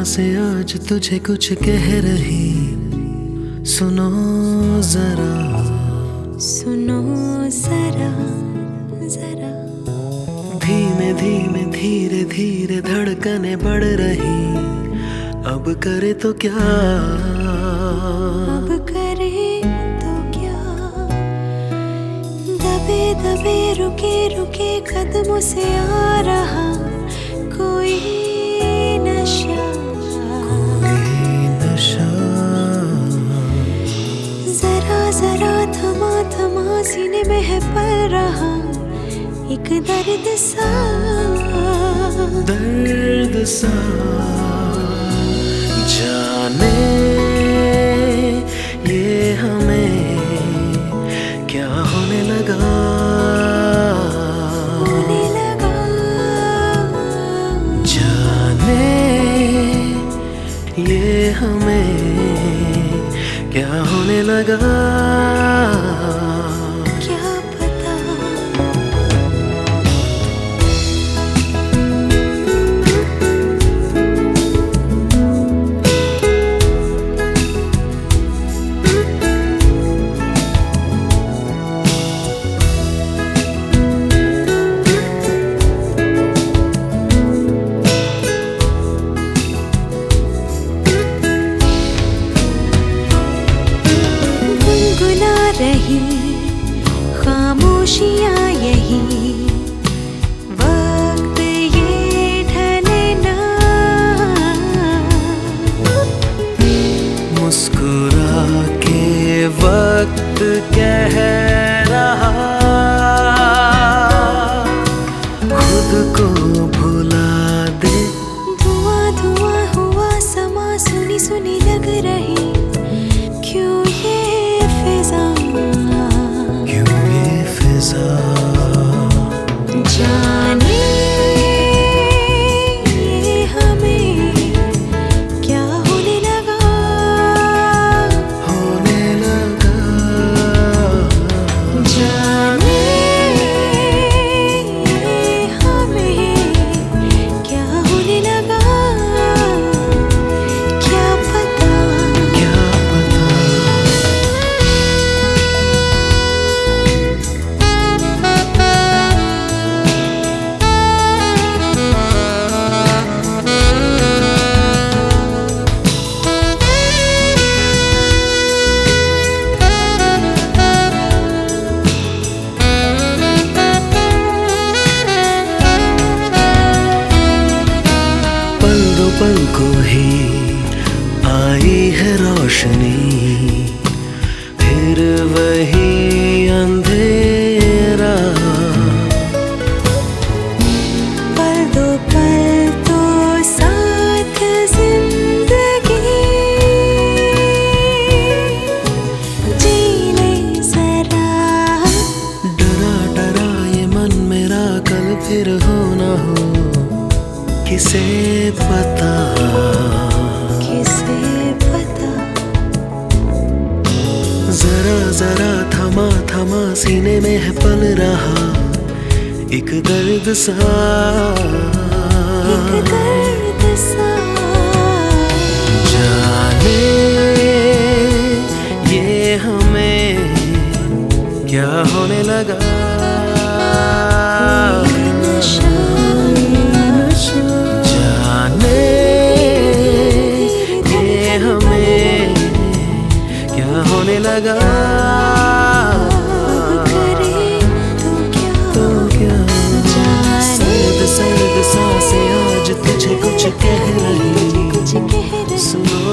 सांसें आज तुझे कुछ कह रही, सुनो जरा, सुनो जरा जरा। धीमे धीमे धीरे धीरे धड़कने बढ़ रही, अब करे तो क्या, अब करे तो क्या। दबे दबे रुके रुके कदमों से आ रहा कोई नशा, कोई नशा। जरा जरा थमा थमा सीने में है पल रहा एक दर्द सा, दर्द सा। जाने ये हमें क्या होने लगा, होने लगा। जाने ये हमें क्या होने लगा, क्या पता। रही खामोशियाँ यही, वक्त ये ढले ना। मुस्कुरा के वक्त कह रहा, खुद को भुला दे। धुआं धुआं हुआ समा, सुनी सुनी लग रही क्यों ये फिजा, क्यों ये फिजा। जाने ये हमें क्या होने लगा, होने लगा। जाने ये हमें क्या होने लगा, क्या पता, क्या पता। पल को ही आई है रोशनी, फिर वही अंधेरा। पल दो पल तो साथ जिंदगी जी ले जरा। डरा डरा ये मन मेरा कल फिर हो ना हो, किसे पता, किसे पता। जरा जरा थमा थमा सीने में है पल रहा एक दर्द सा, एक दर्द सा। जाने ये हमें क्या होने लगा, जाने ये हमें क्या होने लगा, तो क्या। सर्द सर्द सांसें आज तुझे कुछ कह रही, सुनो